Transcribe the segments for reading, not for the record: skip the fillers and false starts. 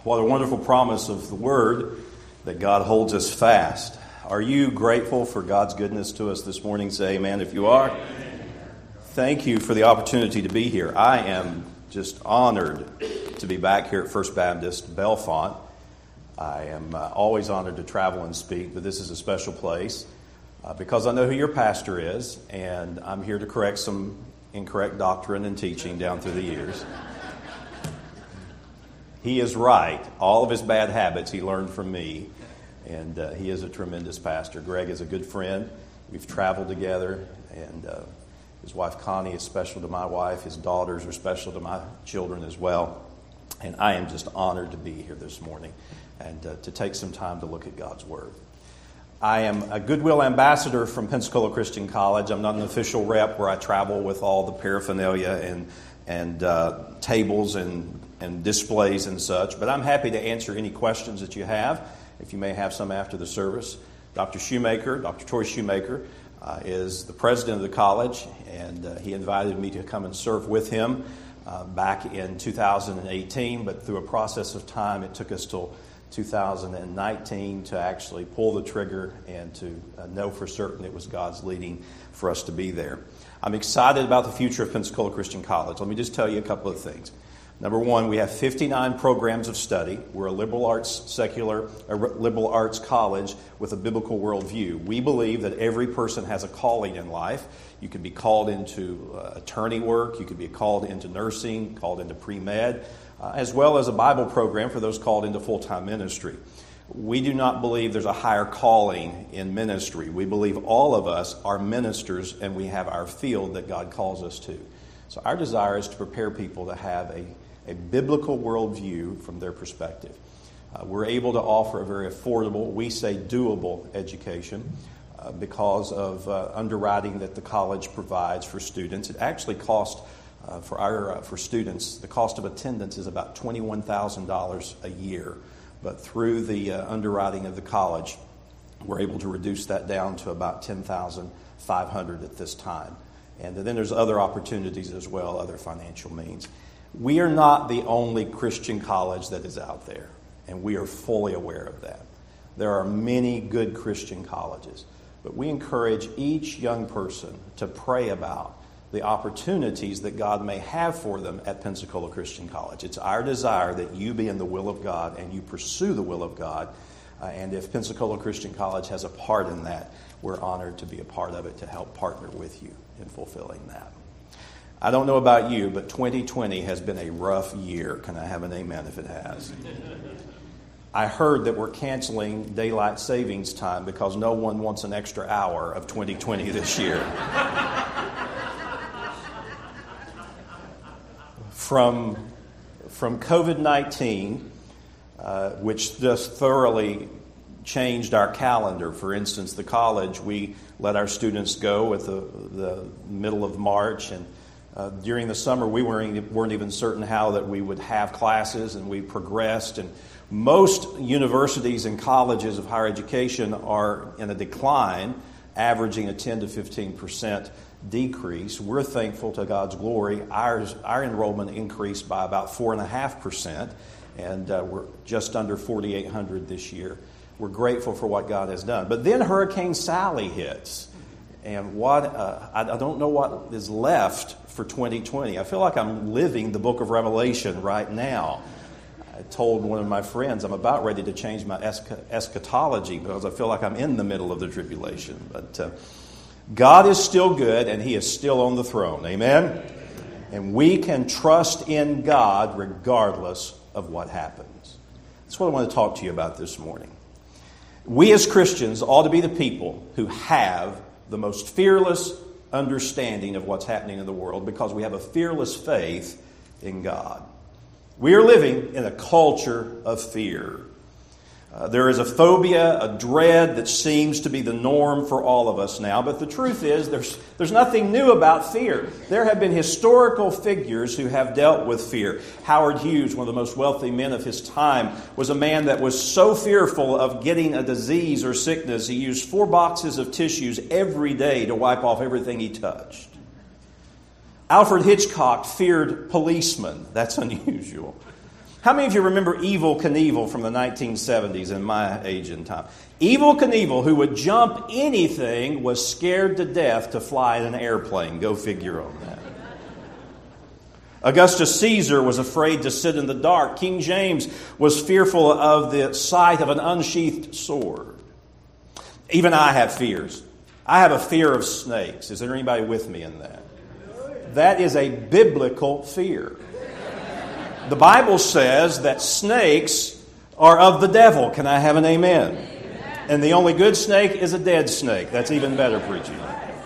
What a wonderful promise of the Word that God holds us fast. Are you grateful for God's goodness to us this morning? Say amen if you are. Thank you for the opportunity to be here. I am just honored to be back here at First Baptist Bellefonte. I am always honored to travel and speak, but this is a special place because I know who your pastor is, and I'm here to correct some incorrect doctrine and teaching down through the years. He is right. All of his bad habits he learned from me, and he is a tremendous pastor. Greg is a good friend. We've traveled together, and his wife Connie is special to my wife. His daughters are special to my children as well. And I am just honored to be here this morning and to take some time to look at God's Word. I am a Goodwill ambassador from Pensacola Christian College. I'm not an official rep where I travel with all the paraphernalia and tables and displays and such, but I'm happy to answer any questions that you have, if you may have some after the service. Dr. Shoemaker, Dr. Troy Shoemaker, is the president of the college, and he invited me to come and serve with him back in 2018, but through a process of time, it took us till 2019 to actually pull the trigger and to know for certain it was God's leading for us to be there. I'm excited about the future of Pensacola Christian College. Let me just tell you a couple of things. Number one, we have 59 programs of study. We're a liberal arts college with a biblical worldview. We believe that every person has a calling in life. You could be called into attorney work. You could be called into nursing, called into pre-med, as well as a Bible program for those called into full-time ministry. We do not believe there's a higher calling in ministry. We believe all of us are ministers and we have our field that God calls us to. So our desire is to prepare people to have a biblical worldview from their perspective. We're able to offer a very affordable, we say doable education because of underwriting that the college provides for students. It actually costs for students, the cost of attendance is about $21,000 a year. But through the underwriting of the college, we're able to reduce that down to about $10,500 at this time. And then there's other opportunities as well, other financial means. We are not the only Christian college that is out there, and we are fully aware of that. There are many good Christian colleges, but we encourage each young person to pray about the opportunities that God may have for them at Pensacola Christian College. It's our desire that you be in the will of God and you pursue the will of God. And if Pensacola Christian College has a part in that, we're honored to be a part of it to help partner with you in fulfilling that. I don't know about you, but 2020 has been a rough year. Can I have an amen if it has? I heard that we're canceling daylight savings time because no one wants an extra hour of 2020 this year. From COVID-19, which just thoroughly changed our calendar. For instance, the college, we let our students go at the middle of March, and during the summer we weren't even certain how that we would have classes, and we progressed. And most universities and colleges of higher education are in a decline, averaging a 10 to 15% decrease. We're thankful to God's glory. Our enrollment increased by about 4.5%, and we're just under 4,800 this year. We're grateful for what God has done. But then Hurricane Sally hits, and I don't know what is left for 2020. I feel like I'm living the book of Revelation right now. I told one of my friends I'm about ready to change my eschatology because I feel like I'm in the middle of the tribulation. But God is still good, and He is still on the throne. Amen? And we can trust in God regardless of what happens. That's what I want to talk to you about this morning. We as Christians ought to be the people who have the most fearless understanding of what's happening in the world because we have a fearless faith in God. We are living in a culture of fear. There is a phobia, a dread that seems to be the norm for all of us now. But the truth is, there's nothing new about fear. There have been historical figures who have dealt with fear. Howard Hughes, one of the most wealthy men of his time, was a man that was so fearful of getting a disease or sickness, he used 4 boxes of tissues every day to wipe off everything he touched. Alfred Hitchcock feared policemen. That's unusual. How many of you remember Evel Knievel from the 1970s in my age and time? Evel Knievel, who would jump anything, was scared to death to fly in an airplane. Go figure on that. Augustus Caesar was afraid to sit in the dark. King James was fearful of the sight of an unsheathed sword. Even I have fears. I have a fear of snakes. Is there anybody with me in that? That is a biblical fear. The Bible says that snakes are of the devil. Can I have an amen? And the only good snake is a dead snake. That's even better preaching.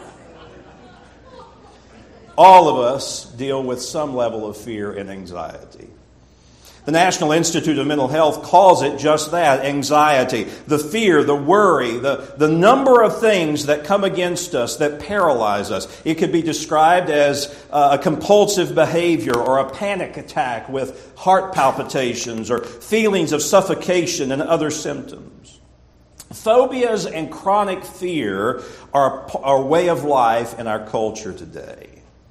All of us deal with some level of fear and anxiety. The National Institute of Mental Health calls it just that, anxiety. The fear, the worry, the number of things that come against us that paralyze us. It could be described as a compulsive behavior or a panic attack with heart palpitations or feelings of suffocation and other symptoms. Phobias and chronic fear are a way of life in our culture today.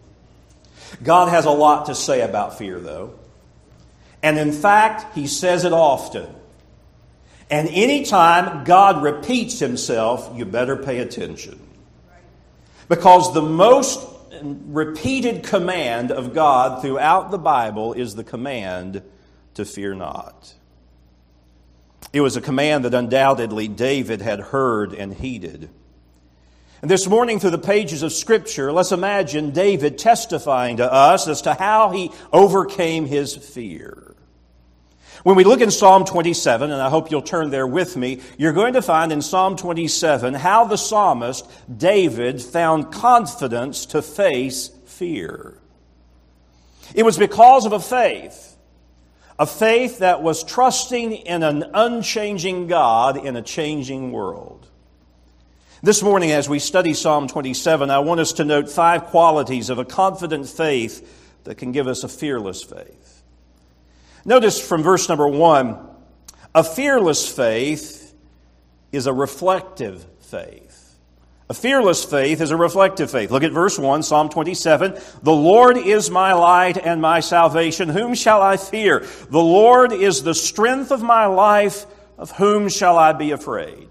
God has a lot to say about fear, though. And in fact, He says it often. And anytime God repeats Himself, you better pay attention. Because the most repeated command of God throughout the Bible is the command to fear not. It was a command that undoubtedly David had heard and heeded. And this morning through the pages of Scripture, let's imagine David testifying to us as to how he overcame his fear. When we look in Psalm 27, and I hope you'll turn there with me, you're going to find in Psalm 27 how the psalmist David found confidence to face fear. It was because of a faith that was trusting in an unchanging God in a changing world. This morning, as we study Psalm 27, I want us to note 5 qualities of a confident faith that can give us a fearless faith. Notice from verse number 1, a fearless faith is a reflective faith. A fearless faith is a reflective faith. Look at verse 1, Psalm 27. The Lord is my light and my salvation. Whom shall I fear? The Lord is the strength of my life. Of whom shall I be afraid?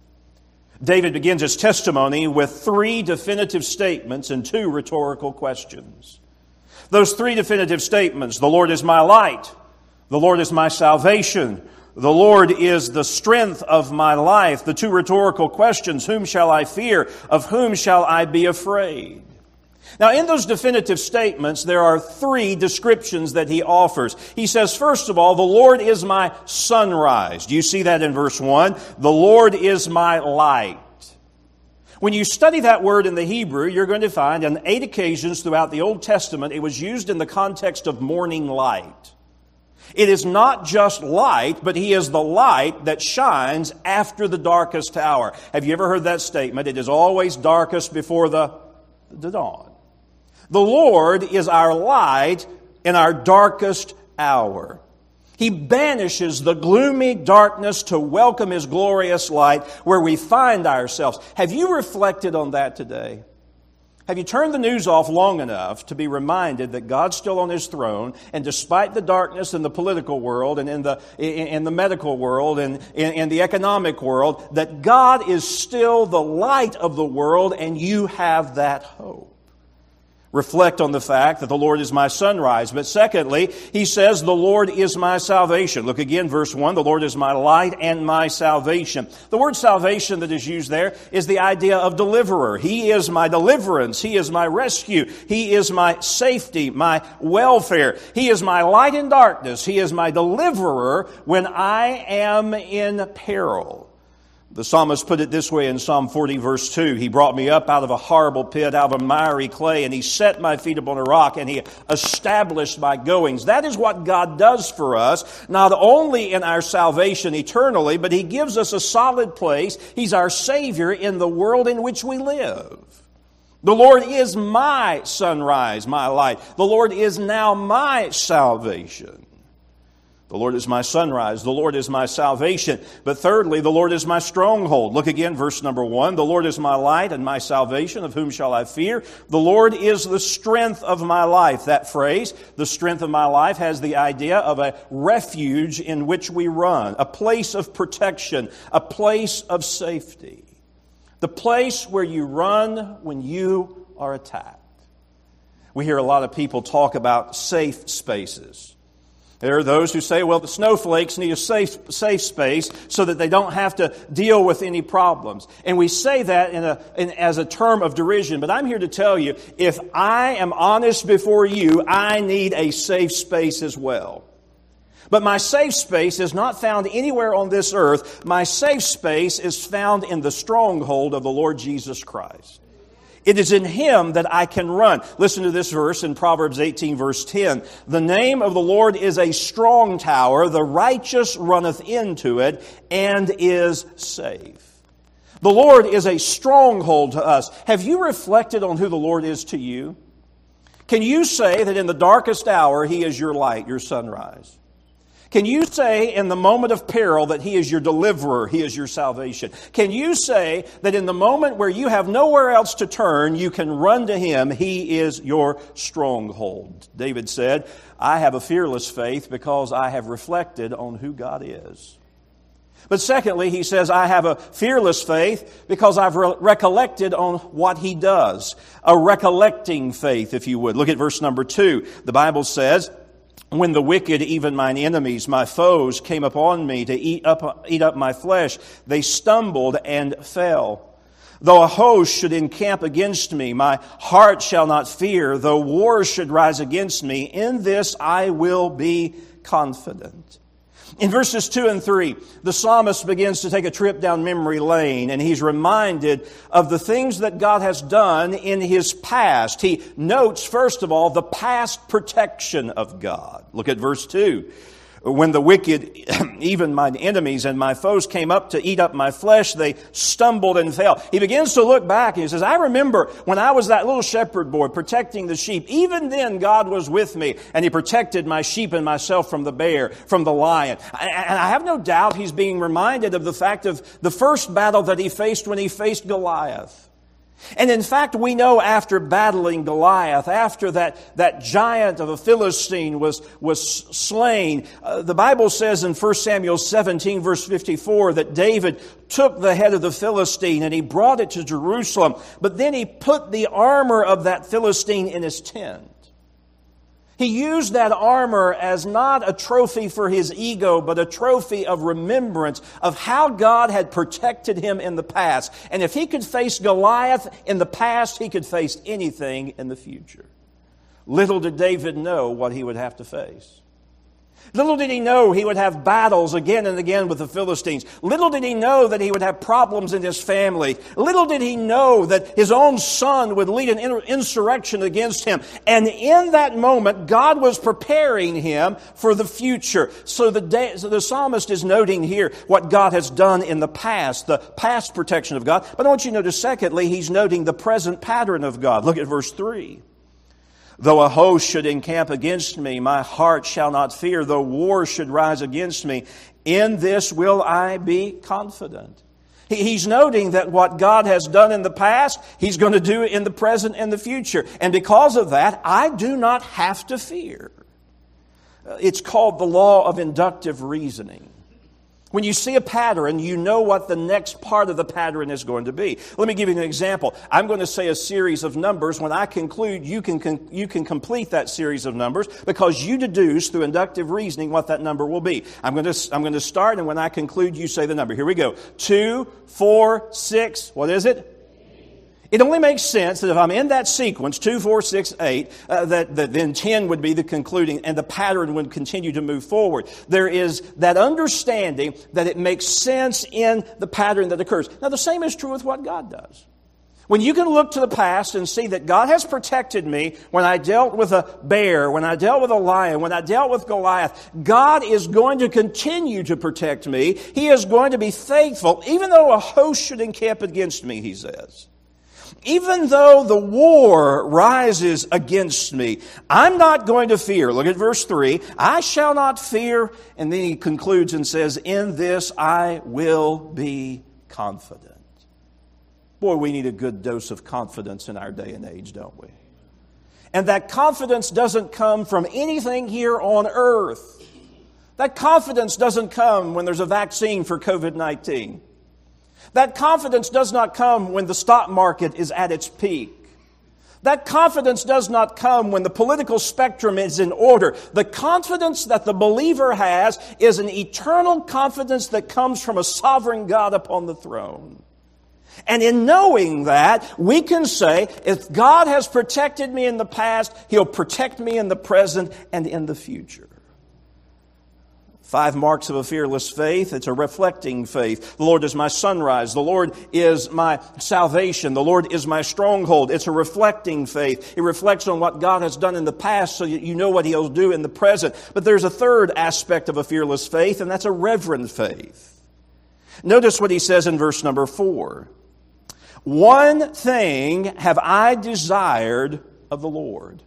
David begins his testimony with 3 definitive statements and 2 rhetorical questions. Those 3 definitive statements, the Lord is my light, the Lord is my salvation, the Lord is the strength of my life. The 2 rhetorical questions, whom shall I fear? Of whom shall I be afraid? Now, in those definitive statements, there are 3 descriptions that he offers. He says, first of all, the Lord is my sunrise. Do you see that in verse 1? The Lord is my light. When you study that word in the Hebrew, you're going to find on 8 occasions throughout the Old Testament, it was used in the context of morning light. It is not just light, but He is the light that shines after the darkest hour. Have you ever heard that statement? It is always darkest before the dawn. The Lord is our light in our darkest hour. He banishes the gloomy darkness to welcome His glorious light where we find ourselves. Have you reflected on that today? Have you turned the news off long enough to be reminded that God's still on His throne, and despite the darkness in the political world and in the medical world and in the economic world, that God is still the light of the world and you have that hope? Reflect on the fact that the Lord is my sunrise. But secondly, he says, the Lord is my salvation. Look again, verse 1, the Lord is my light and my salvation. The word salvation that is used there is the idea of deliverer. He is my deliverance. He is my rescue. He is my safety, my welfare. He is my light in darkness. He is my deliverer when I am in peril. The psalmist put it this way in Psalm 40, verse 2. He brought me up out of a horrible pit, out of a miry clay, and He set my feet upon a rock, and He established my goings. That is what God does for us, not only in our salvation eternally, but He gives us a solid place. He's our Savior in the world in which we live. The Lord is my sunrise, my light. The Lord is now my salvation. The Lord is my sunrise. The Lord is my salvation. But thirdly, the Lord is my stronghold. Look again, verse number 1. The Lord is my light and my salvation. Of whom shall I fear? The Lord is the strength of my life. That phrase, the strength of my life, has the idea of a refuge in which we run, a place of protection, a place of safety. The place where you run when you are attacked. We hear a lot of people talk about safe spaces. There are those who say, well, the snowflakes need a safe space so that they don't have to deal with any problems. And we say that as a term of derision. But I'm here to tell you, if I am honest before you, I need a safe space as well. But my safe space is not found anywhere on this earth. My safe space is found in the stronghold of the Lord Jesus Christ. It is in Him that I can run. Listen to this verse in Proverbs 18, verse 10. The name of the Lord is a strong tower. The righteous runneth into it and is safe. The Lord is a stronghold to us. Have you reflected on who the Lord is to you? Can you say that in the darkest hour He is your light, your sunrise? Can you say in the moment of peril that He is your deliverer, He is your salvation? Can you say that in the moment where you have nowhere else to turn, you can run to Him, He is your stronghold? David said, I have a fearless faith because I have reflected on who God is. But secondly, he says, I have a fearless faith because I've recollected on what He does. A recollecting faith, if you would. Look at verse number 2. The Bible says, when the wicked, even mine enemies, my foes, came upon me to eat up my flesh, they stumbled and fell. Though a host should encamp against me, my heart shall not fear. Though wars should rise against me, in this I will be confident. In verses 2 and 3, the psalmist begins to take a trip down memory lane, and he's reminded of the things that God has done in His past. He notes, first of all, the past protection of God. Look at verse 2. When the wicked, even mine enemies and my foes, came up to eat up my flesh, they stumbled and fell. He begins to look back and he says, I remember when I was that little shepherd boy protecting the sheep. Even then God was with me and He protected my sheep and myself from the bear, from the lion. And I have no doubt he's being reminded of the fact of the first battle that he faced when he faced Goliath. And in fact, we know after battling Goliath, after that giant of a Philistine was slain, the Bible says in 1 Samuel 17, verse 54, that David took the head of the Philistine and he brought it to Jerusalem, but then he put the armor of that Philistine in his tent. He used that armor as not a trophy for his ego, but a trophy of remembrance of how God had protected him in the past. And if he could face Goliath in the past, he could face anything in the future. Little did David know what he would have to face. Little did he know he would have battles again and again with the Philistines. Little did he know that he would have problems in his family. Little did he know that his own son would lead an insurrection against him. And in that moment, God was preparing him for the future. So the psalmist is noting here what God has done in the past protection of God. But I want you to notice, secondly, he's noting the present pattern of God. Look at verse 3. Though a host should encamp against me, my heart shall not fear. Though war should rise against me, in this will I be confident. He's noting that what God has done in the past, He's going to do in the present and the future. And because of that, I do not have to fear. It's called the law of inductive reasoning. When you see a pattern, you know what the next part of the pattern is going to be. Let me give you an example. I'm going to say a series of numbers. When I conclude, you can complete that series of numbers because you deduce through inductive reasoning what that number will be. I'm going to start, and when I conclude, you say the number. Here we go. 2, 4, 6. What is it? It only makes sense that if I'm in that sequence, 2, 4, 6, 8, that then 10 would be the concluding, and the pattern would continue to move forward. There is that understanding that it makes sense in the pattern that occurs. Now, the same is true with what God does. When you can look to the past and see that God has protected me when I dealt with a bear, when I dealt with a lion, when I dealt with Goliath, God is going to continue to protect me. He is going to be faithful, even though a host should encamp against me, He says. Even though the war rises against me, I'm not going to fear. Look at verse 3. I shall not fear. And then he concludes and says, in this I will be confident. Boy, we need a good dose of confidence in our day and age, don't we? And that confidence doesn't come from anything here on earth. That confidence doesn't come when there's a vaccine for COVID-19. That confidence does not come when the stock market is at its peak. That confidence does not come when the political spectrum is in order. The confidence that the believer has is an eternal confidence that comes from a sovereign God upon the throne. And in knowing that, we can say, if God has protected me in the past, He'll protect me in the present and in the future. 5 marks of a fearless faith. It's a reflecting faith. The Lord is my sunrise. The Lord is my salvation. The Lord is my stronghold. It's a reflecting faith. It reflects on what God has done in the past so that you know what He'll do in the present. But there's a third aspect of a fearless faith, and that's a reverent faith. Notice what he says in verse number 4. One thing have I desired of the Lord.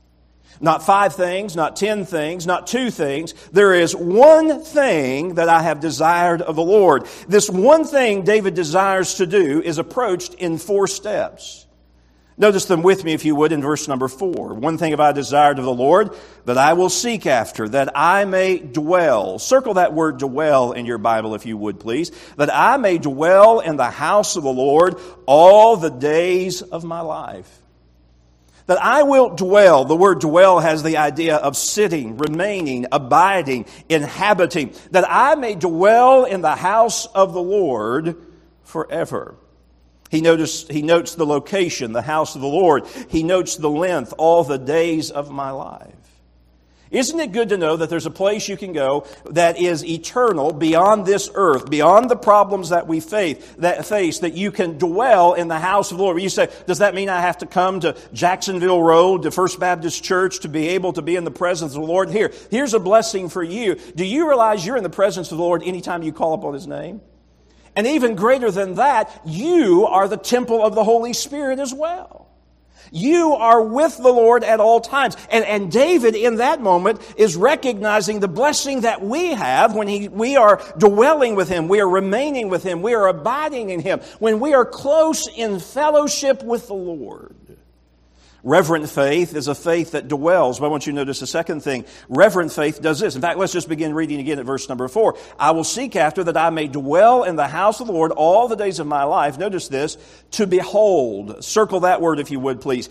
Not 5 things, not 10 things, not 2 things. There is one thing that I have desired of the Lord. This one thing David desires to do is approached in 4 steps. Notice them with me, if you would, in verse number 4. One thing have I desired of the Lord, that I will seek after, that I may dwell. Circle that word dwell in your Bible, if you would, please. That I may dwell in the house of the Lord all the days of my life. That I will dwell. The word dwell has the idea of sitting, remaining, abiding, inhabiting. That I may dwell in the house of the Lord forever. He notes the location, the house of the Lord. He notes the length, all the days of my life. Isn't it good to know that there's a place you can go that is eternal, beyond this earth, beyond the problems that we face, that you can dwell in the house of the Lord? You say, does that mean I have to come to Jacksonville Road, to First Baptist Church, to be able to be in the presence of the Lord? Here's a blessing for you. Do you realize you're in the presence of the Lord anytime you call upon His name? And even greater than that, you are the temple of the Holy Spirit as well. You are with the Lord at all times. And David, in that moment, is recognizing the blessing that we have when we are dwelling with Him, we are remaining with Him, we are abiding in Him, when we are close in fellowship with the Lord. Reverent faith is a faith that dwells. But I want you to notice the second thing. Reverent faith does this. In fact, let's just begin reading again at verse number 4. I will seek after that I may dwell in the house of the Lord all the days of my life. Notice this. To behold. Circle that word if you would, please.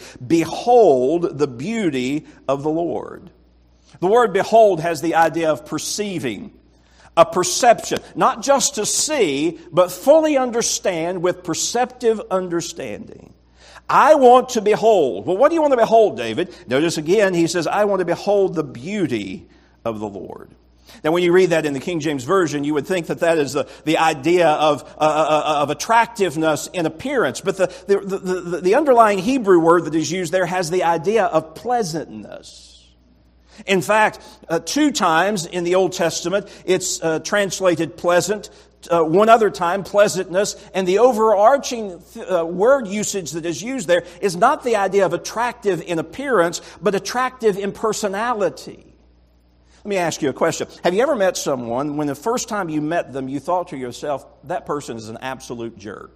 Behold the beauty of the Lord. The word behold has the idea of perceiving. A perception. Not just to see, but fully understand with perceptive understanding. I want to behold. Well, what do you want to behold, David? Notice again, he says, I want to behold the beauty of the Lord. Now, when you read that in the King James Version, you would think that is the idea of attractiveness in appearance. But the underlying Hebrew word that is used there has the idea of pleasantness. In fact, 2 times in the Old Testament, it's translated pleasant. One other time, pleasantness, and the overarching word usage that is used there is not the idea of attractive in appearance, but attractive in personality. Let me ask you a question. Have you ever met someone, when the first time you met them, you thought to yourself, that person is an absolute jerk?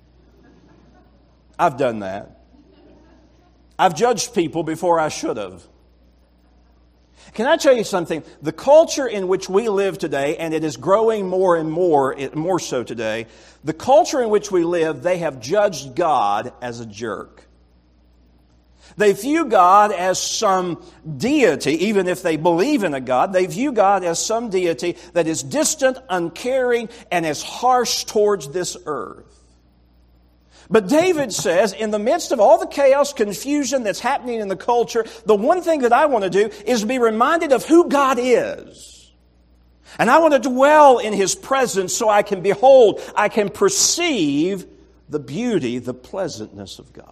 I've done that. I've judged people before I should have. Can I tell you something? The culture in which we live today, and it is growing more and more so today, the culture in which we live, they have judged God as a jerk. They view God as some deity, even if they believe in a God, they view God as some deity that is distant, uncaring, and is harsh towards this earth. But David says, in the midst of all the chaos, confusion that's happening in the culture, the one thing that I want to do is be reminded of who God is. And I want to dwell in His presence so I can behold, I can perceive the beauty, the pleasantness of God.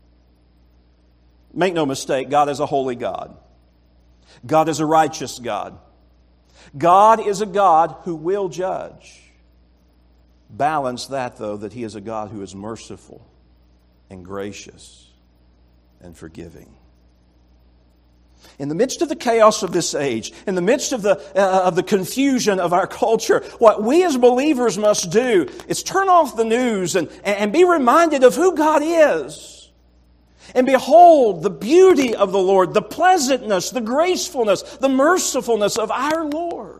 Make no mistake, God is a holy God. God is a righteous God. God is a God who will judge. Balance that, though, that He is a God who is merciful and gracious and forgiving. In the midst of the chaos of this age, in the midst of the confusion of our culture, what we as believers must do is turn off the news and be reminded of who God is. And behold the beauty of the Lord, the pleasantness, the gracefulness, the mercifulness of our Lord.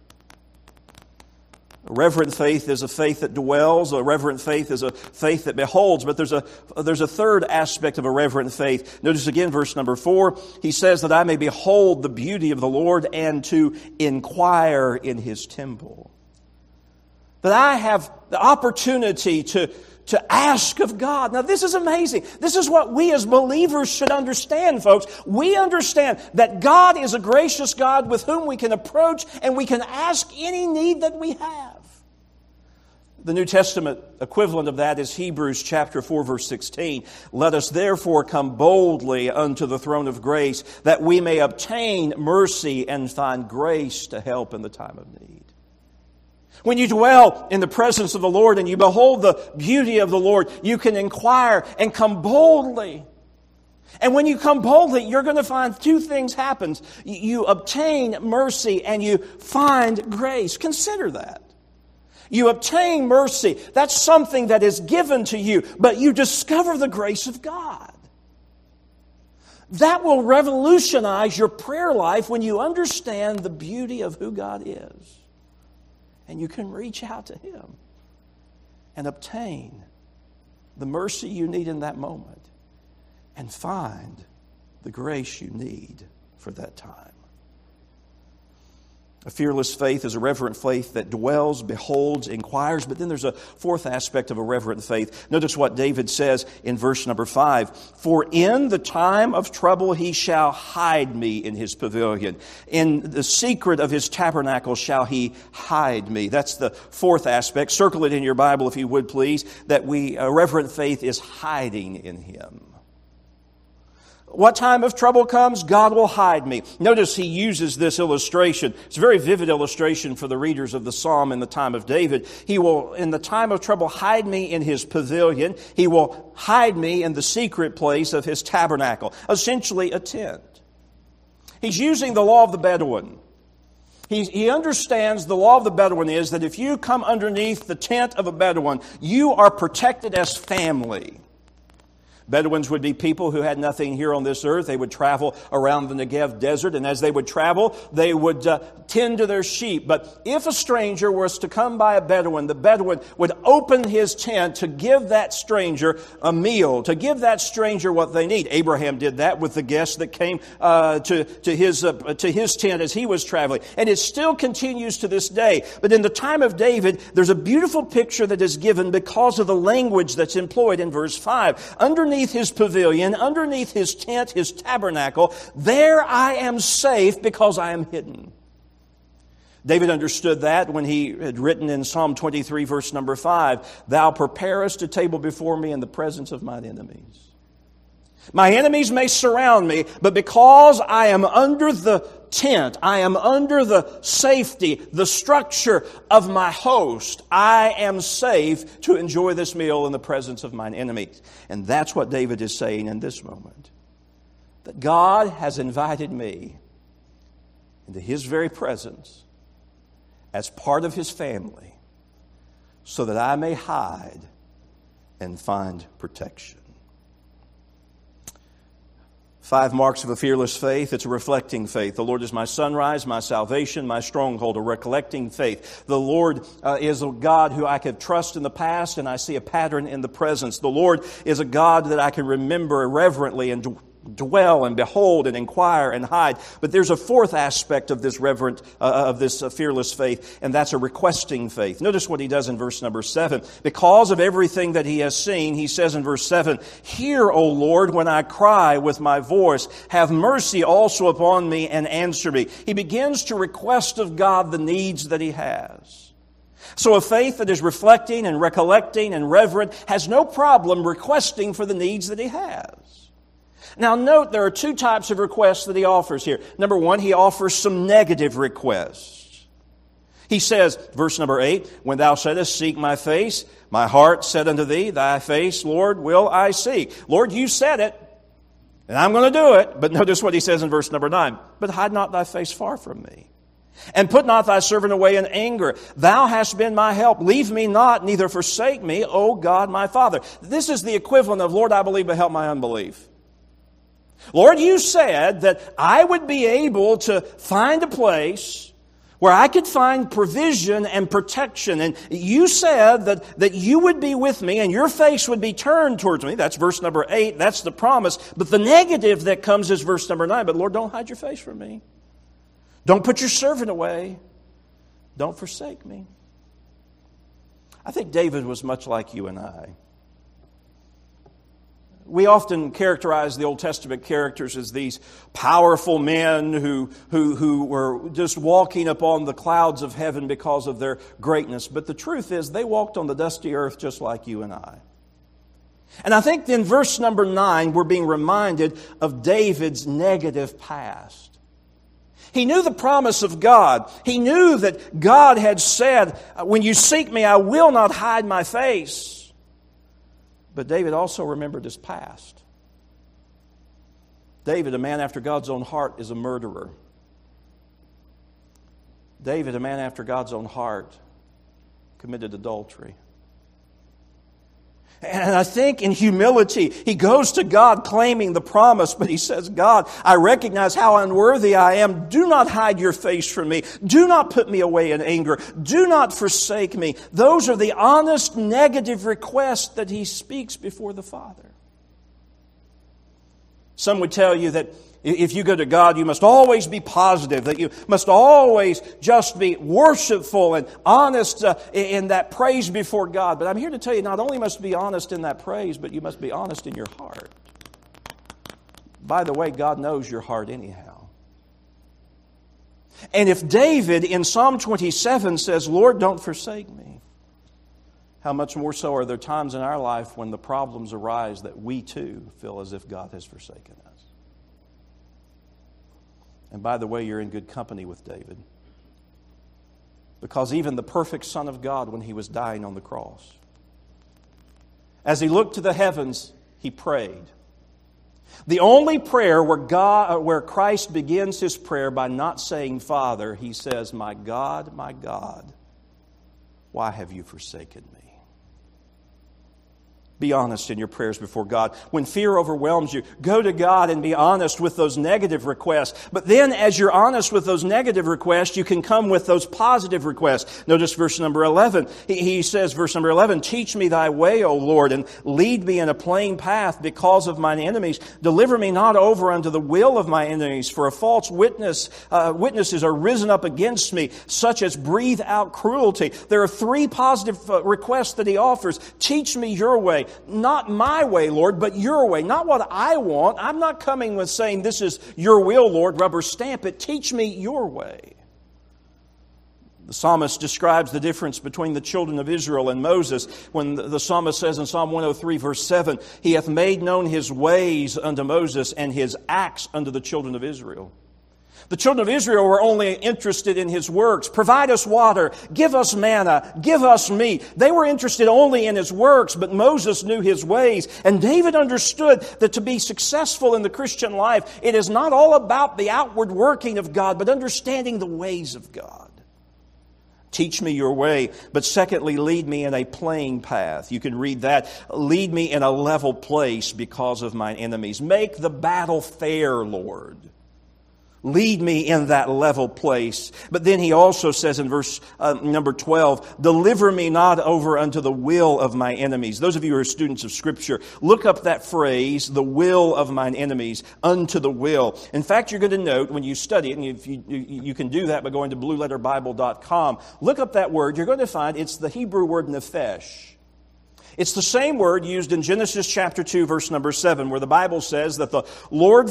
A reverent faith is a faith that dwells. A reverent faith is a faith that beholds. But there's a third aspect of a reverent faith. Notice again verse number 4. He says that I may behold the beauty of the Lord and to inquire in His temple. That I have the opportunity to ask of God. Now this is amazing. This is what we as believers should understand, folks. We understand that God is a gracious God with whom we can approach and we can ask any need that we have. The New Testament equivalent of that is Hebrews chapter 4 verse 16. Let us therefore come boldly unto the throne of grace that we may obtain mercy and find grace to help in the time of need. When you dwell in the presence of the Lord and you behold the beauty of the Lord, you can inquire and come boldly. And when you come boldly, you're going to find two things happen. You obtain mercy and you find grace. Consider that. You obtain mercy. That's something that is given to you, but you discover the grace of God. That will revolutionize your prayer life when you understand the beauty of who God is. And you can reach out to Him and obtain the mercy you need in that moment and find the grace you need for that time. A fearless faith is a reverent faith that dwells, beholds, inquires. But then there's a fourth aspect of a reverent faith. Notice what David says in verse number 5. For in the time of trouble He shall hide me in His pavilion. In the secret of His tabernacle shall He hide me. That's the fourth aspect. Circle it in your Bible if you would please. That a reverent faith is hiding in Him. What time of trouble comes, God will hide me. Notice he uses this illustration. It's a very vivid illustration for the readers of the Psalm in the time of David. He will, in the time of trouble, hide me in His pavilion. He will hide me in the secret place of His tabernacle. Essentially a tent. He's using the law of the Bedouin. He understands the law of the Bedouin is that if you come underneath the tent of a Bedouin, you are protected as family. Bedouins would be people who had nothing here on this earth. They would travel around the Negev desert, and as they would travel, they would tend to their sheep. But if a stranger was to come by a Bedouin, the Bedouin would open his tent to give that stranger a meal, to give that stranger what they need. Abraham did that with the guests that came to his tent as he was traveling. And it still continues to this day. But in the time of David, there's a beautiful picture that is given because of the language that's employed in verse 5. Underneath his pavilion, underneath his tent, his tabernacle, there I am safe because I am hidden. David understood that when he had written in Psalm 23, verse number 5, Thou preparest a table before me in the presence of mine enemies. My enemies may surround me, but because I am under the tent, I am under the safety, the structure of my host, I am safe to enjoy this meal in the presence of mine enemies. And that's what David is saying in this moment. That God has invited me into His very presence as part of His family so that I may hide and find protection. 5 marks of a fearless faith. It's a reflecting faith. The Lord is my sunrise, my salvation, my stronghold, a recollecting faith. The Lord is a God who I can trust in the past, and I see a pattern in the present. The Lord is a God that I can remember reverently and dwell and behold and inquire and hide. But there's a fourth aspect of this fearless faith, and that's a requesting faith. Notice what he does in verse number 7. Because of everything that he has seen, he says in verse 7, Hear, O Lord, when I cry with my voice. Have mercy also upon me and answer me. He begins to request of God the needs that he has. So a faith that is reflecting and recollecting and reverent has no problem requesting for the needs that he has. Now note there are 2 types of requests that he offers here. Number 1, he offers some negative requests. He says, verse number 8, when thou saidst, seek my face, my heart said unto thee, thy face, Lord, will I seek. Lord, you said it, and I'm going to do it. But notice what he says in verse number 9. But hide not thy face far from me, and put not thy servant away in anger. Thou hast been my help. Leave me not, neither forsake me, O God my Father. This is the equivalent of, Lord, I believe, but help my unbelief. Lord, you said that I would be able to find a place where I could find provision and protection. And you said that you would be with me and your face would be turned towards me. That's verse number 8. That's the promise. But the negative that comes is verse number 9. But Lord, don't hide your face from me. Don't put your servant away. Don't forsake me. I think David was much like you and I. We often characterize the Old Testament characters as these powerful men who were just walking upon the clouds of heaven because of their greatness. But the truth is, they walked on the dusty earth just like you and I. And I think in verse number 9, we're being reminded of David's negative past. He knew the promise of God. He knew that God had said, when you seek me, I will not hide my face. But David also remembered his past. David, a man after God's own heart, is a murderer. David, a man after God's own heart, committed adultery. And I think in humility, he goes to God claiming the promise, but he says, God, I recognize how unworthy I am. Do not hide your face from me. Do not put me away in anger. Do not forsake me. Those are the honest negative requests that he speaks before the Father. Some would tell you that if you go to God, you must always be positive, that you must always just be worshipful and honest in that praise before God. But I'm here to tell you, not only must you be honest in that praise, but you must be honest in your heart. By the way, God knows your heart anyhow. And if David in Psalm 27 says, Lord, don't forsake me, how much more so are there times in our life when the problems arise that we too feel as if God has forsaken us? And by the way, you're in good company with David. Because even the perfect Son of God, when he was dying on the cross, as he looked to the heavens, he prayed. The only prayer where Christ begins his prayer by not saying Father, he says, my God, why have you forsaken me? Be honest in your prayers before God. When fear overwhelms you, go to God and be honest with those negative requests. But then as you're honest with those negative requests, you can come with those positive requests. Notice verse number 11. He says, verse number 11, teach me thy way, O Lord, and lead me in a plain path because of mine enemies. Deliver me not over unto the will of my enemies, for a false witnesses are risen up against me, such as breathe out cruelty. There are three positive requests that he offers. Teach me your way. Not my way, Lord, but your way. Not what I want. I'm not coming with saying, this is your will, Lord, rubber stamp it. Teach me your way. The psalmist describes the difference between the children of Israel and Moses when the psalmist says in Psalm 103, verse 7, he hath made known his ways unto Moses and his acts unto the children of Israel. The children of Israel were only interested in his works. Provide us water. Give us manna. Give us meat. They were interested only in his works, but Moses knew his ways. And David understood that to be successful in the Christian life, it is not all about the outward working of God, but understanding the ways of God. Teach me your way. But secondly, lead me in a plain path. You can read that. Lead me in a level place because of mine enemies. Make the battle fair, Lord. Lead me in that level place. But then he also says in verse number 12, deliver me not over unto the will of my enemies. Those of you who are students of Scripture, look up that phrase, the will of mine enemies, unto the will. In fact, you're going to note when you study it, and if you can do that by going to blueletterbible.com, look up that word. You're going to find it's the Hebrew word nephesh. It's the same word used in Genesis chapter 2, verse number 7, where the Bible says that the Lord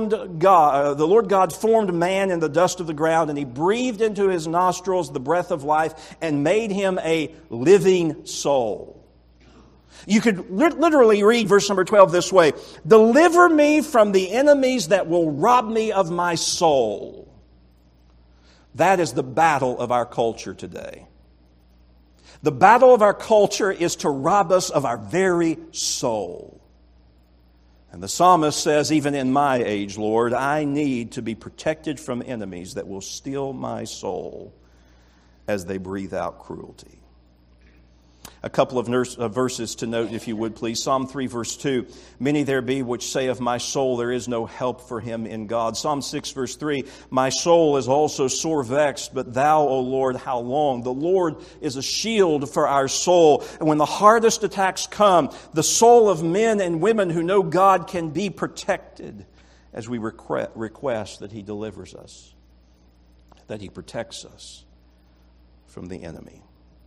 God formed man in the dust of the ground, and he breathed into his nostrils the breath of life and made him a living soul. You could literally read verse number 12 this way, deliver me from the enemies that will rob me of my soul. That is the battle of our culture today. The battle of our culture is to rob us of our very soul. And the psalmist says, even in my age, Lord, I need to be protected from enemies that will steal my soul as they breathe out cruelty. A couple of verses to note, if you would, please. Psalm 3, verse 2. Many there be which say of my soul, there is no help for him in God. Psalm 6, verse 3. My soul is also sore vexed, but thou, O Lord, how long? The Lord is a shield for our soul. And when the hardest attacks come, the soul of men and women who know God can be protected as we request that He delivers us, that He protects us from the enemy.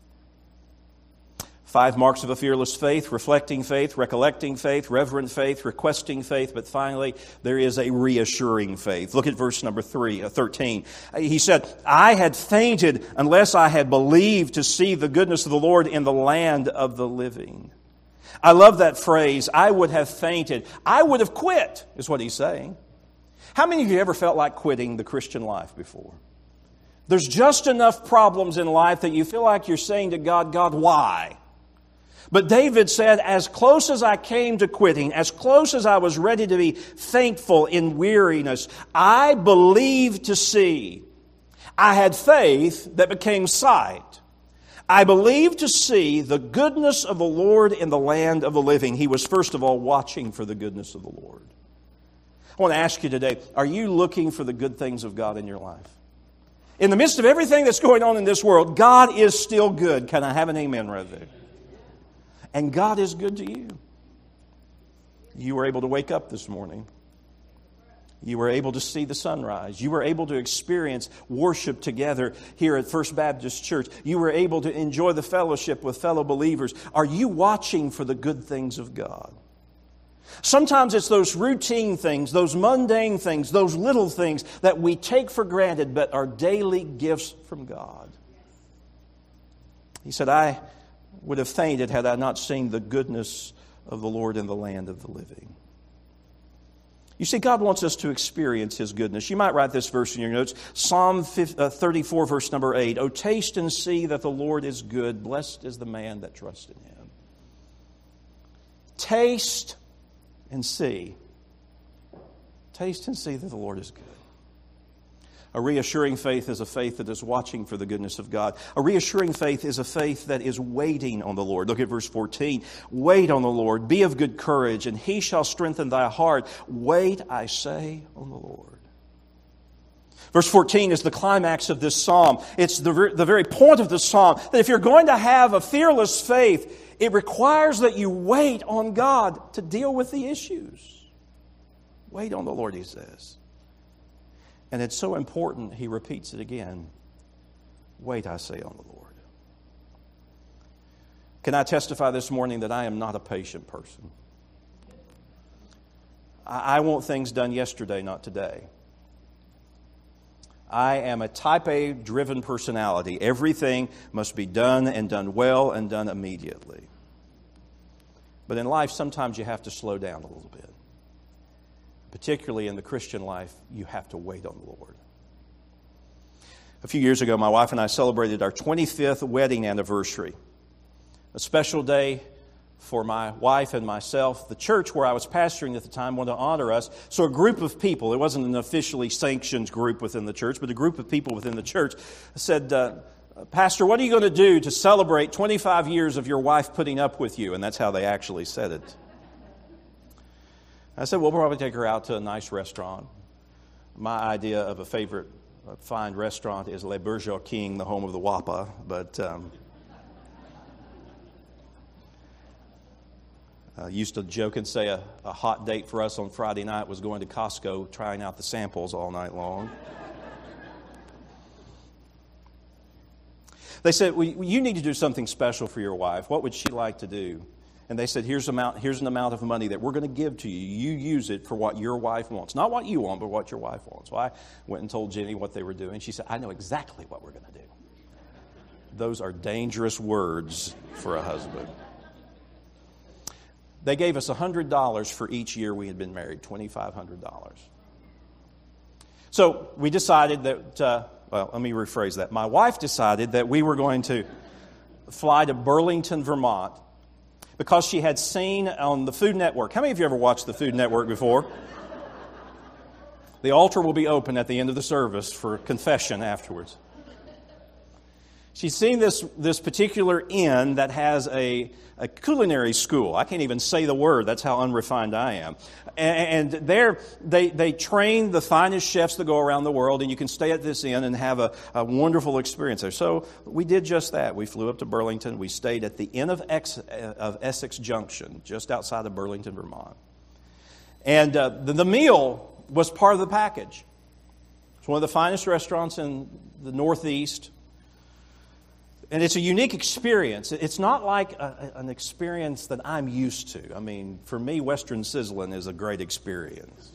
5 marks of a fearless faith: reflecting faith, recollecting faith, reverent faith, requesting faith. But finally, there is a reassuring faith. Look at verse number 13. He said, I had fainted unless I had believed to see the goodness of the Lord in the land of the living. I love that phrase, I would have fainted. I would have quit, is what he's saying. How many of you ever felt like quitting the Christian life before? There's just enough problems in life that you feel like you're saying to God, God, why? But David said, as close as I came to quitting, as close as I was ready to be thankful in weariness, I believed to see. I had faith that became sight. I believed to see the goodness of the Lord in the land of the living. He was, first of all, watching for the goodness of the Lord. I want to ask you today, are you looking for the good things of God in your life? In the midst of everything that's going on in this world, God is still good. Can I have an amen right there? And God is good to you. You were able to wake up this morning. You were able to see the sunrise. You were able to experience worship together here at First Baptist Church. You were able to enjoy the fellowship with fellow believers. Are you watching for the good things of God? Sometimes it's those routine things, those mundane things, those little things that we take for granted but are daily gifts from God. He said, I would have fainted had I not seen the goodness of the Lord in the land of the living. You see, God wants us to experience His goodness. You might write this verse in your notes. Psalm 34, verse number 8. Oh, taste and see that the Lord is good. Blessed is the man that trusts in Him. Taste and see. Taste and see that the Lord is good. A reassuring faith is a faith that is watching for the goodness of God. A reassuring faith is a faith that is waiting on the Lord. Look at verse 14. Wait on the Lord, be of good courage, and He shall strengthen thy heart. Wait, I say, on the Lord. Verse 14 is the climax of this psalm. It's the very point of the psalm, that if you're going to have a fearless faith, it requires that you wait on God to deal with the issues. Wait on the Lord, he says. And it's so important, he repeats it again. Wait, I say, on the Lord. Can I testify this morning that I am not a patient person? I want things done yesterday, not today. I am a type A driven personality. Everything must be done and done well and done immediately. But in life, sometimes you have to slow down a little bit. Particularly in the Christian life, you have to wait on the Lord. A few years ago, my wife and I celebrated our 25th wedding anniversary. A special day for my wife and myself. The church where I was pastoring at the time wanted to honor us. So a group of people, it wasn't an officially sanctioned group within the church, but a group of people within the church said, Pastor, what are you going to do to celebrate 25 years of your wife putting up with you? And that's how they actually said it. I said, we'll probably take her out to a nice restaurant. My idea of a favorite fine restaurant is Le Bourgeois King, the home of the Wapa. But I used to joke and say a hot date for us on Friday night was going to Costco, trying out the samples all night long. They said, well, you need to do something special for your wife. What would she like to do? And they said, here's an amount of money that we're going to give to you. You use it for what your wife wants. Not what you want, but what your wife wants. Well, I went and told Jenny what they were doing. She said, I know exactly what we're going to do. Those are dangerous words for a husband. They gave us $100 for each year we had been married, $2,500. So we decided that, well, let me rephrase that. My wife decided that we were going to fly to Burlington, Vermont, because she had seen on the Food Network. How many of you ever watched the Food Network before? The altar will be open at the end of the service for confession afterwards. She's seen this particular inn that has a culinary school. I can't even say the word. That's how unrefined I am. And there they train the finest chefs that go around the world, and you can stay at this inn and have a wonderful experience there. So we did just that. We flew up to Burlington. We stayed at the Inn of Essex Junction, just outside of Burlington, Vermont. And the meal was part of the package. It's one of the finest restaurants in the Northeast. And it's a unique experience. It's not like an experience that I'm used to. I mean, for me, Western sizzling is a great experience.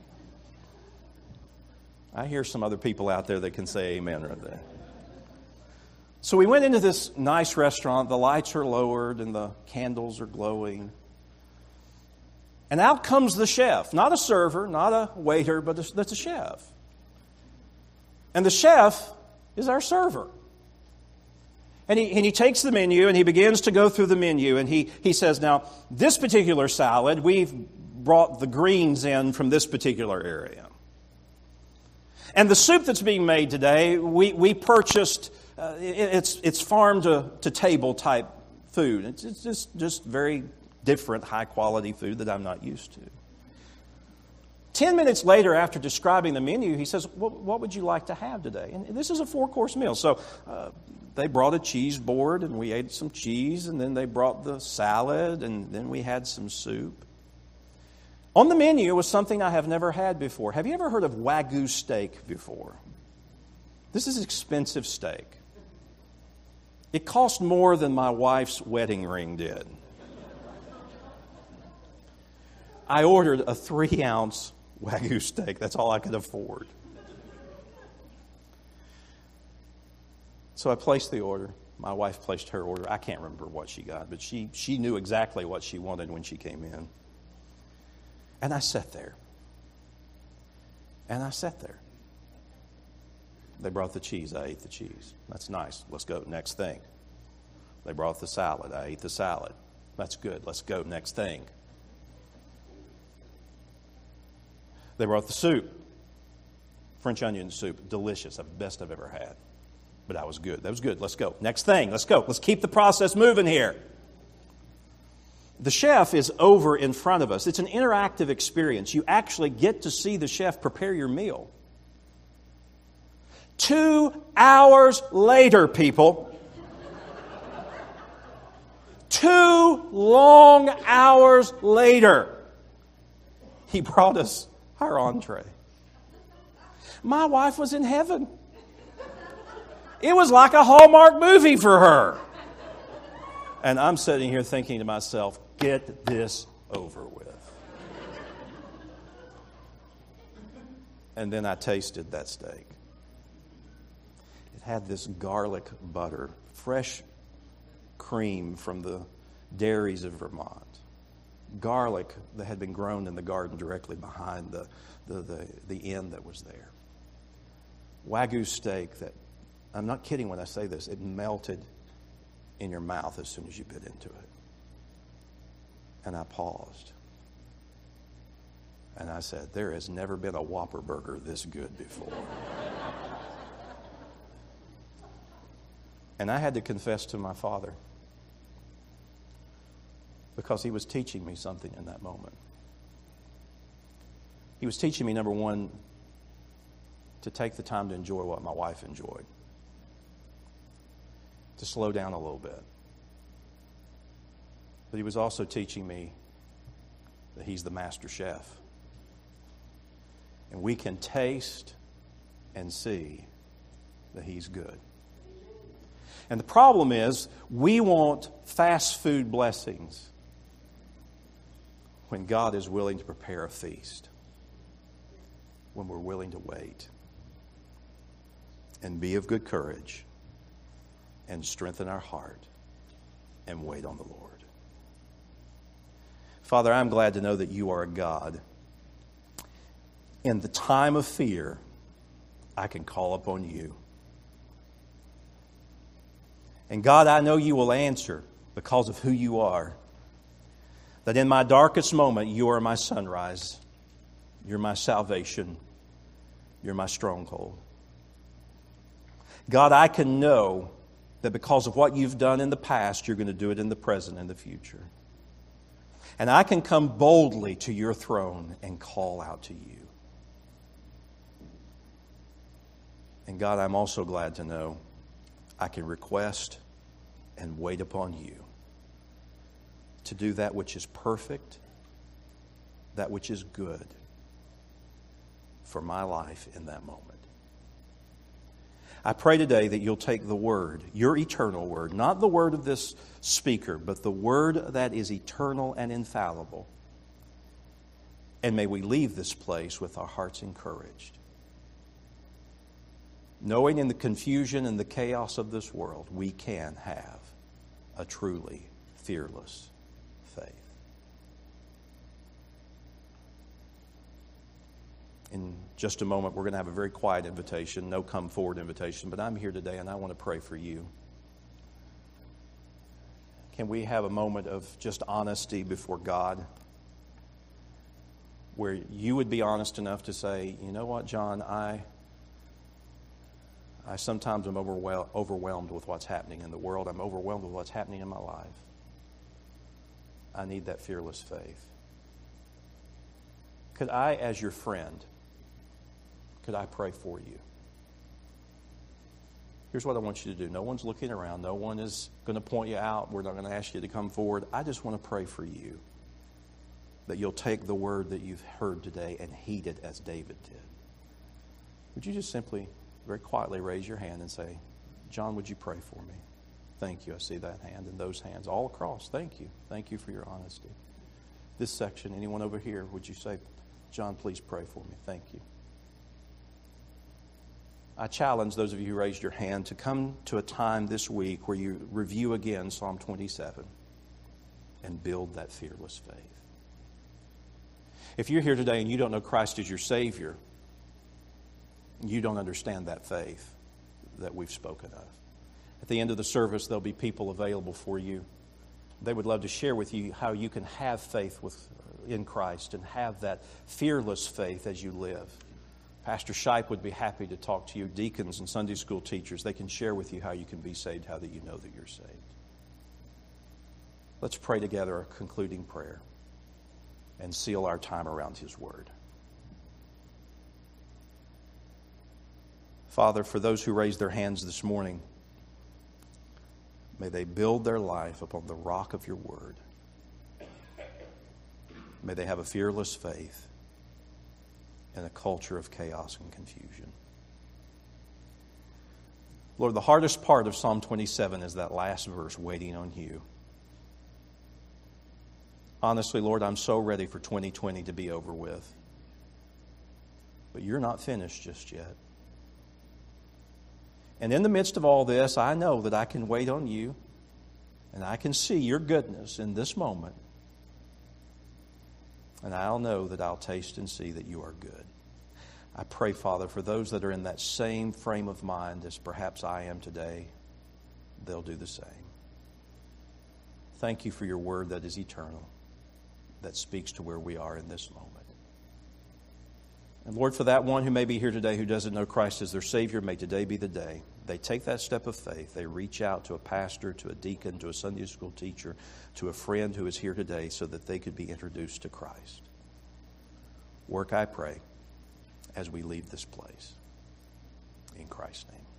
I hear some other people out there that can say amen right there. So we went into this nice restaurant. The lights are lowered and the candles are glowing. And out comes the chef. Not a server, not a waiter, but that's a chef. And the chef is our server. And he takes the menu and he begins to go through the menu and he says, now, this particular salad, we've brought the greens in from this particular area. And the soup that's being made today, we purchased, it's farm to table type food. It's just very different, high quality food that I'm not used to. 10 minutes later, after describing the menu, he says, what would you like to have today? And this is a 4-course meal. So they brought a cheese board, and we ate some cheese, and then they brought the salad, and then we had some soup. On the menu was something I have never had before. Have you ever heard of Wagyu steak before? This is expensive steak. It cost more than my wife's wedding ring did. I ordered a 3-ounce Wagyu steak. That's all I could afford. So I placed the order. My wife placed her order. I can't remember what she got, but she knew exactly what she wanted when she came in. And I sat there. They brought the cheese. I ate the cheese. That's nice. Let's go. Next thing. They brought the salad. I ate the salad. That's good. Let's go. Next thing. They brought the soup. French onion soup. Delicious. The best I've ever had. But that was good. That was good. Let's go. Next thing. Let's go. Let's keep the process moving here. The chef is over in front of us. It's an interactive experience. You actually get to see the chef prepare your meal. 2 hours later, people. 2 long hours later, he brought us our entree. My wife was in heaven. It was like a Hallmark movie for her. And I'm sitting here thinking to myself, get this over with. And then I tasted that steak. It had this garlic butter, fresh cream from the dairies of Vermont. Garlic that had been grown in the garden directly behind the inn that was there. Wagyu steak that, I'm not kidding when I say this, it melted in your mouth as soon as you bit into it. And I paused. And I said, there has never been a Whopper burger this good before. And I had to confess to my father, because he was teaching me something in that moment. He was teaching me, number one, to take the time to enjoy what my wife enjoyed. To slow down a little bit. But he was also teaching me that he's the master chef. And we can taste and see that he's good. And the problem is, we want fast food blessings when God is willing to prepare a feast. When we're willing to wait. And be of good courage. And strengthen our heart. And wait on the Lord. Father, I'm glad to know that you are a God. In the time of fear, I can call upon you. And God, I know you will answer because of who you are. That in my darkest moment, you are my sunrise. You're my salvation. You're my stronghold. God, I can know that because of what you've done in the past, you're going to do it in the present and the future. And I can come boldly to your throne and call out to you. And God, I'm also glad to know I can request and wait upon you to do that which is perfect, that which is good for my life in that moment. I pray today that you'll take the word, your eternal word, not the word of this speaker, but the word that is eternal and infallible. And may we leave this place with our hearts encouraged, knowing in the confusion and the chaos of this world, we can have a truly fearless faith. In just a moment, we're going to have a very quiet invitation, no come forward invitation, but I'm here today and I want to pray for you. Can we have a moment of just honesty before God, where you would be honest enough to say, you know what, John, I sometimes am overwhelmed with what's happening in the world. I'm overwhelmed with what's happening in my life. I need that fearless faith. Could I, as your friend, could I pray for you? Here's what I want you to do. No one's looking around. No one is going to point you out. We're not going to ask you to come forward. I just want to pray for you, that you'll take the word that you've heard today and heed it as David did. Would you just simply, very quietly raise your hand and say, John, would you pray for me? Thank you. I see that hand and those hands all across. Thank you. Thank you for your honesty. This section, anyone over here, would you say, John, please pray for me? Thank you. I challenge those of you who raised your hand to come to a time this week where you review again Psalm 27 and build that fearless faith. If you're here today and you don't know Christ as your Savior, you don't understand that faith that we've spoken of. At the end of the service, there'll be people available for you. They would love to share with you how you can have faith in Christ and have that fearless faith as you live. Pastor Shipe would be happy to talk to you. Deacons and Sunday school teachers, they can share with you how you can be saved, how that you know that you're saved. Let's pray together a concluding prayer and seal our time around His Word. Father, for those who raised their hands this morning, may they build their life upon the rock of your Word. May they have a fearless faith in a culture of chaos and confusion. Lord, the hardest part of Psalm 27 is that last verse, waiting on you. Honestly, Lord, I'm so ready for 2020 to be over with. But you're not finished just yet. And in the midst of all this, I know that I can wait on you, and I can see your goodness in this moment. And I'll know that I'll taste and see that you are good. I pray, Father, for those that are in that same frame of mind as perhaps I am today, they'll do the same. Thank you for your word that is eternal, that speaks to where we are in this moment. And Lord, for that one who may be here today who doesn't know Christ as their Savior, may today be the day they take that step of faith. They reach out to a pastor, to a deacon, to a Sunday school teacher, to a friend who is here today so that they could be introduced to Christ. Work, I pray, as we leave this place. In Christ's name.